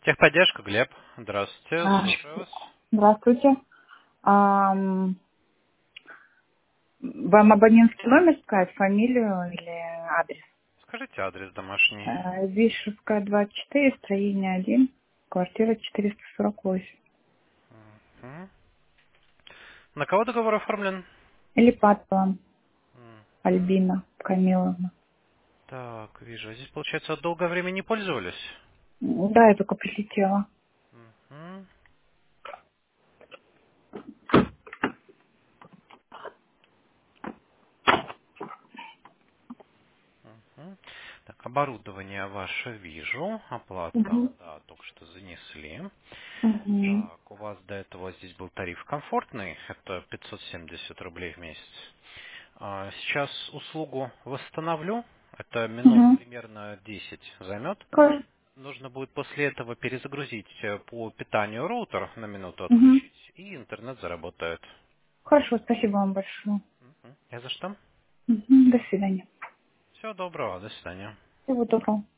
Техподдержка, Глеб. Здравствуйте, А, слушаю вас. Здравствуйте. Вам абонентский номер сказать, фамилию или адрес? Скажите адрес домашний. Вишевская, 24, строение 1, квартира 448. Мгм. На кого договор оформлен? Или Патова Мгм. Альбина Камиловна. Так, вижу. Здесь, получается, долгое время не пользовались? Да, я только прилетела. Мгм. Мгм. Так, оборудование ваше вижу. Оплата, Угу. да, только что занесли. Угу. Так, у вас до этого здесь был тариф комфортный, это 570 рублей в месяц. Сейчас услугу восстановлю, это минут Угу. примерно 10 займет. Хорошо. Нужно будет после этого перезагрузить по питанию роутер, на минуту Угу. отключить, и интернет заработает. Хорошо, спасибо вам большое. Мгм. Не за что. Угу. До свидания. Всего доброго, до свидания. Всего доброго.